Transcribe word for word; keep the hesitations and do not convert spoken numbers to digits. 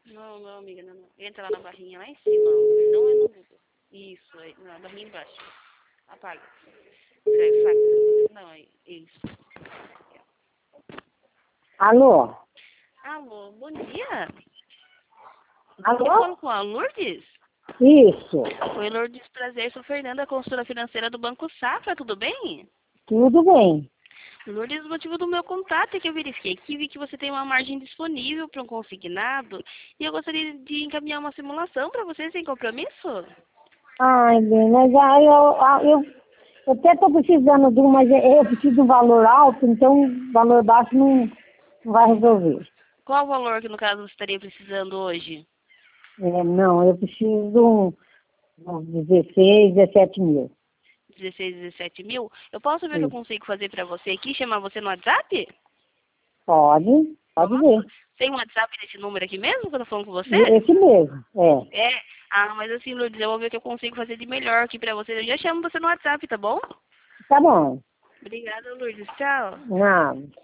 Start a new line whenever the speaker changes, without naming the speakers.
Não, não, amiga, não, não. Entra lá na barrinha lá em cima, ó. Não é no Google. Isso, aí, na barrinha embaixo. Apaga. Escreve fax. Não, é isso.
Alô?
Alô, bom dia. Eu
Alô?
falo com a Lourdes?
Isso.
Oi, Lourdes, prazer. Sou Fernanda, consultora financeira do Banco Safra, tudo bem?
Tudo bem.
Lourdes, o motivo do meu contato é que eu verifiquei que vi que você tem uma margem disponível para um consignado e eu gostaria de encaminhar uma simulação para você sem compromisso.
Ai, bem, mas aí eu, ah, eu, eu até estou precisando de um, mas eu preciso de um valor alto, então valor baixo não, não vai resolver.
Qual o valor que, no caso, você estaria precisando hoje?
É, não, eu preciso de um, uns dezesseis, dezessete mil.
dezesseis, dezessete mil? Eu posso ver o que eu
Isso.
consigo fazer para você aqui, chamar você no WhatsApp?
Pode, pode ver.
Posso? Tem um WhatsApp nesse número aqui mesmo que eu tô falando com você?
Esse mesmo, é.
É. Ah, mas assim, Lourdes, eu vou ver o que eu consigo fazer de melhor aqui pra você. Eu já chamo você no WhatsApp, tá bom?
Tá bom.
Obrigada, Lourdes. Tchau.
Não.